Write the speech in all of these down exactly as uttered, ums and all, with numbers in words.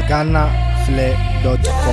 ghana flair dot com.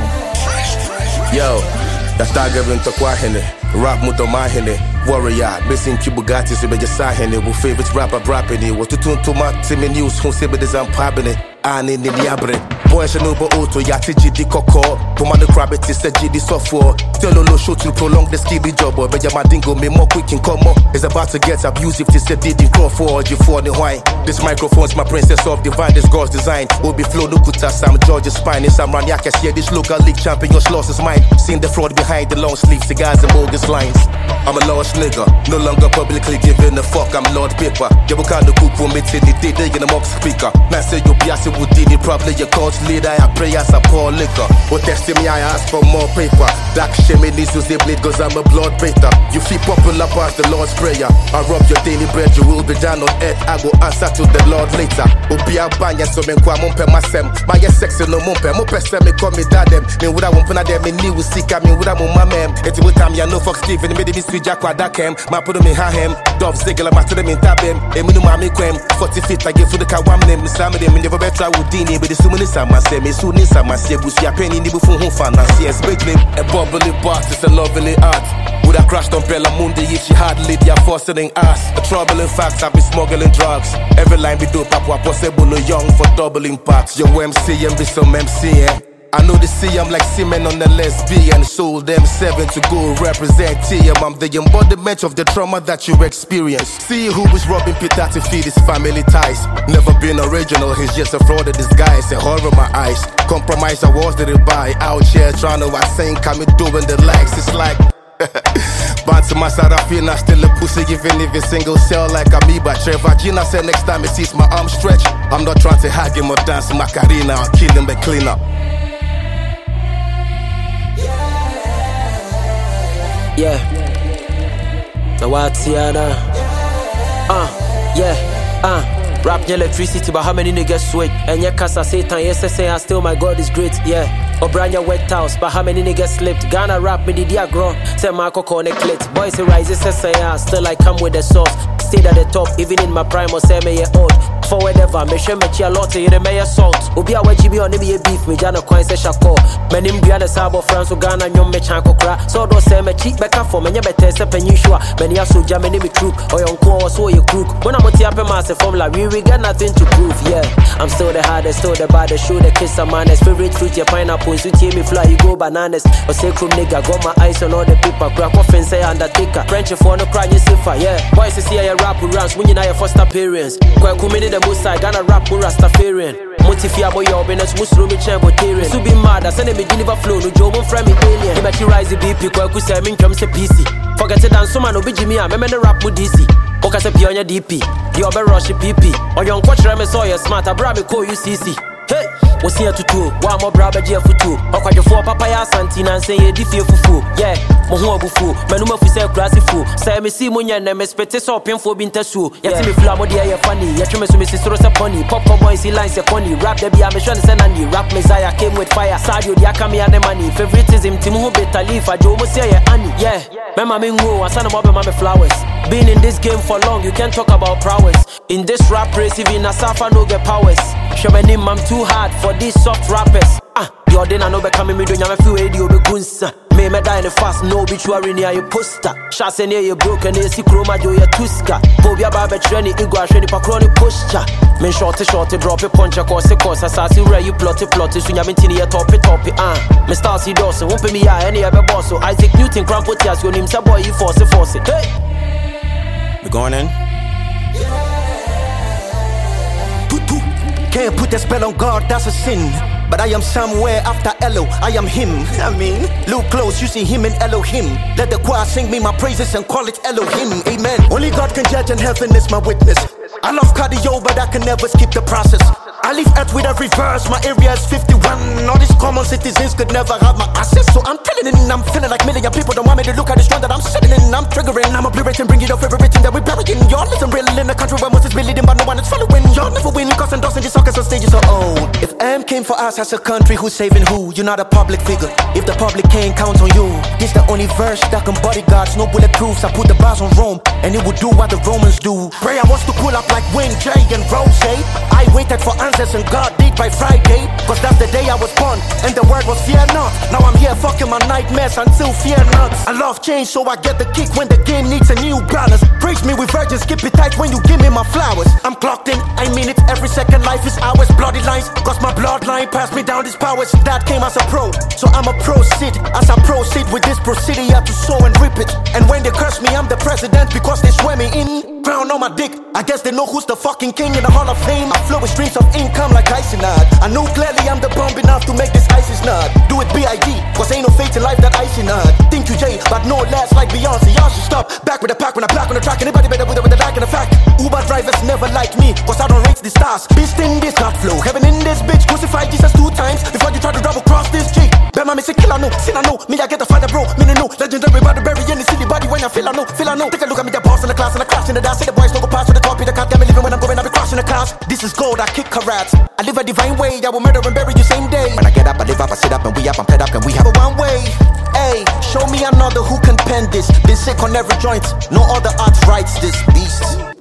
Yo, that's Tagarin Takwahene, Rap Mudomahene, Warrior, missing Kibugati, so be just Sahene, who favorite rapper Brapini, was to tune to my Timmy News, who said it is unpabine, and in the Liabre. Boy, she know about auto, Yati G D Coco, Puma the Crabbit is a G D software. Tell Lolo show to prolong the skibby job, but Yamadingo me more quick and come up. It's about to get abusive, this a Diddy Crawford, you for the wine. This microphone's my princess of divine, this God's design. Will be flow, look at Sam George's spine. It's Sam Ranyaka, share this local league champion, your loss is mine. Seen the fraud behind the long sleeve, cigars and bogus lines. I'm a lost nigga, no longer publicly giving a fuck, I'm Lord Paper. You will call the cook for me till the day they in a mock speaker. Now say you be as a Woodini, probably your coach leader, I pray as a poor liquor. But testing me, I ask for more paper. Dark shame needs to they bleed cause I'm a blood baiter. You feel popular past the Lord's prayer. I rob your daily bread, you will be down on earth. I go answer to the Lord later. Ubia banya so men kwa mumpe masem. My sexy no mumpe, mumpe se me call me dadem. Me would I wumpe na dem, me ni will seek me would I mumma mem. It's with time ya no fuck Steven, me di sweet jack wa dakem. Ma put me ha hem, dove ziggle, ma to them in tabem. E minu mami kwem, forty feet I give for the kawam name. Some of them never better with Dini, but the sumini sama se me soon in sama se bushi a penny ni bufu hon fan and see name. A bubbly boss, it's a lovely art. Would I crashed on Bella Mundi if she had Lydia forcing ass? A troubling fact, I be smuggling drugs. Every line we do, Papa possible young for double impacts. Your M C and be some M C, eh? I know the C, I'm like semen on the lesbian. Sold them seven to go represent T M. I'm the embodiment of the trauma that you experience. See who is robbing Peter to feed his family ties. Never been original, he's just a fraud of disguise. A horror my eyes. Compromise awards that they buy. Out here trying to sing, come doing the legs. It's like Bounce my Sarafina, still a pussy, even if it's single cell like amoeba. Trevor Gina said next time he sees my arm stretch, I'm not trying to hug him or dance Macarena. I'll kill him and clean up. Yeah, the Watiana. Uh, yeah, uh. Rap electricity, but how many niggas switch? And yeah, cause I Satan, yes, I say I still my God is great, yeah. Obranya wet house, but how many niggas slipped? Ghana rap me the diagro, say Marco connect clit. Boys rises, say I still I come with the sauce. Stayed at the top, even in my prime or say me old. For whatever, me sure me chia lot you may assault. Ubia we chibi on me beef, me jana coin say shako. Menim bia the sabo France or Ghana nyom me chanko cra. So do say me cheap back for me nyebe test peninshua. Many aso jam me me crook or yon ko so you crook. When I'm oti ape mass formula, we we got nothing to prove, yeah. I'm still the hardest, still the baddest, show the kiss of madness. Favorite fruit, your pineapple, so you me fly, you go bananas. Or say crew nigga, got my eyes on all the people. Crack off and say undertaker. French for no crying cipher, yeah. Boys see a rap who runs when you know your first appearance. Quite committed the most side, gonna rap who Rastafarian. Motifia boy, your business, Muslim, chamber, Tyrian. To be mad, I send me deliver flow, no job, from me alien. You bet you rise the B P, quite could say, I mean, come say P C. Forget it, and someone will be Jimmy, I'm the rap with D C. Focus up on your D P, you're be rush P P. Or young coach, I'm a sawyer smart, I brought me call you C C. Hey, what's here to do? One more brother, J for two. Or quite your four papaya Santina and say, D F for yeah, Moho Bufu, Manuma for sale classy fool. Say, me see Munya and me spectate so painful being tattoo. Yet me flamo, dear, funny. Yet you miss Missus Rosa Pony. Pop boys, he lines a pony. Rap the Bia Mission Sandy. Rap Messiah came with fire. Sadio, Yakami and the money. Favoritism, Timu better leave. I do say, Annie, yeah. Mama Mingo, I send about my flowers. Been in this game for long, you can't talk about prowess. In this rap race, even a Safa no get powers. Shamanim, I'm too hard for these soft rappers. Ah, you're then I know becoming me doing a few radio be gunsa. May me die in the fast, no obituary near your poster. Shots near your broken, they see chroma do your tuska. Bobia Baba Treni, Igua Shady Pacroni posture. Men shorty shorty drop a punch across the course, assassin ray you plotty plotty, soon you've been tinny a toppy toppy. Ah, me Stacy Dawson, won't pay me eye any other boss. So Isaac Newton, Crampotias, your name's a boy, you force it, force it. Hey! We going in? Can't put a spell on God, that's a sin. But I am somewhere after Elo, I am him. I mean, look close, you see him in Elohim. Let the choir sing me my praises and call it Elohim. Amen. Only God can judge and heaven is my witness. I love cardio, but I can never skip the process. I leave earth with every verse, my area is fifty-one. All these common citizens could never have my access. So I'm feeling it, I'm feeling like million people don't want me to look at the strong that I'm sitting in. I'm triggering, I'm obliterating, bringing your favorite thing that we're burying. Y'all listen real in a country where Moses be leading, but no one is following. Y'all never win, cause endorsing these suckers on stages so old. If M came for us as a country, who's saving who? You're not a public figure if the public can't count on you. This the only verse that can bodyguards, no bulletproofs. I put the bars on Rome and it would do what the Romans do. Prayer was to pull up like Wayne, Jay and Rose. I waited for answers and God did by Friday, cause that's the day I was born and the word was fear not. Now I'm here fucking my nightmares until fear not. I love change so I get the kick when the game needs a new balance. Praise me with virgins, skip it tight when you give me my flowers. I'm clocked in, I mean it, every second life is ours. Bloody lines, cause my bloodline passed me down these powers. That came as a pro, so I'm a proceed. As I proceed with this procedure to sow and rip it. And when they curse me, I'm the president because they swear me in. Crown on my dick, I guess they know who's the fucking king in the Hall of Fame. I flow with streams of income like Icenard. I know clearly I'm the bomb enough to make this ice is not. Do it B I D, cause ain't no fate in life that Icenard. Think you Jay, but no less like Beyonce. Y'all should stop. Back with the pack when I black on the track. Anybody better with it with the dark and the fact. Uber drivers never like me, cause I don't rate the stars. Beast in this, not flow. Heaven in this bitch. Crucify Jesus two times before you try to double cross this G. Bema me say kill I know, sin I know. Me I get the father bro, me no know. Legendary body bury in the silly body when I feel I know, feel I know. Take a look at me, the boss in the class and the class in the dance. Say the boys don't go past with the copy, the cat got me living when I'm going, I be crossing the cars. This is gold, I kick karats. I live a divine way, I will murder and bury you same day. When I get up, I live up, I sit up and we up, I'm fed up and we have a one way. Hey, show me another who can pen this. Been sick on every joint, no other arts writes this beast.